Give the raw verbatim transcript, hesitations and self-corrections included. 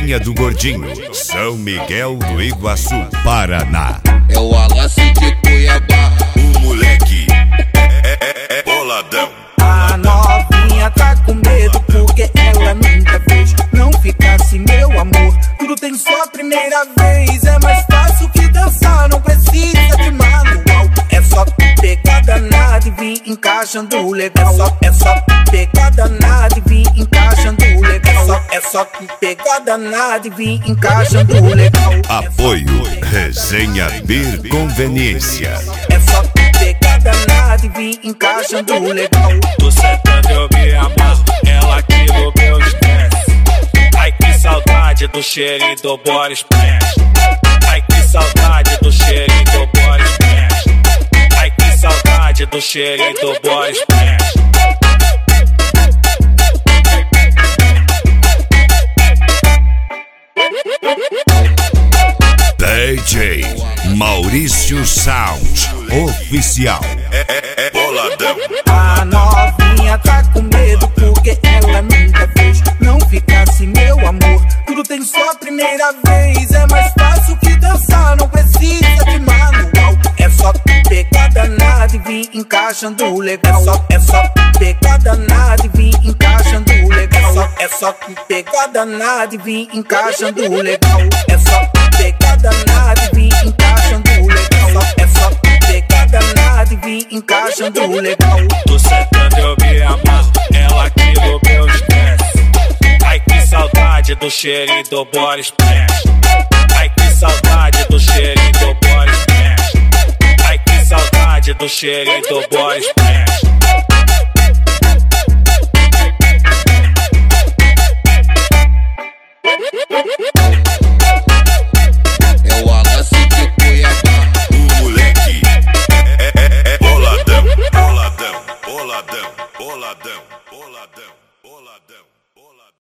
Resenha do Gordinho, São Miguel do Iguaçu, Paraná. É o Alassi de Cuiabá. O moleque é, é, é boladão. A novinha tá com medo porque ela nunca fez. Não ficasse meu amor, tudo tem só primeira vez. É mais fácil que dançar, não precisa de manual. É só pegar danado e vir encaixando legal. É só, é só pegar danado e vir encaixando legal. É só, é só pegar danado e vir encaixando legal. Apoio Resenha Bir Conveniência. É só pegar danado e vir encaixando legal. Tô sentando eu me amarro, ela aqui no meu estresse. Ai que saudade do cheirinho do Boris Splash. Ai que saudade do cheirinho do Boris Splash. Ai que saudade do cheirinho do Boris Splash. D J Maurício Sound Oficial. É, é, é boladão. A novinha tá com medo porque ela nunca fez. Não ficasse meu amor, tudo tem só primeira vez. É mais fácil que dançar, não precisa de manual. É só pegar danado e vir encaixando legal. É só, é só pegar danado e vir encaixando legal. É só pegar danado e vir encaixando legal. É só pegar danado e vir encaixando legal. É só pegar danado e vir encaixando legal. Tô sentando eu me amarro, ela aqui no meu estresse. Ai que saudade do cheirinho do Boris Splash. Ai que saudade do cheirinho do Boris Splash. Ai que saudade do cheirinho do Boris Splash.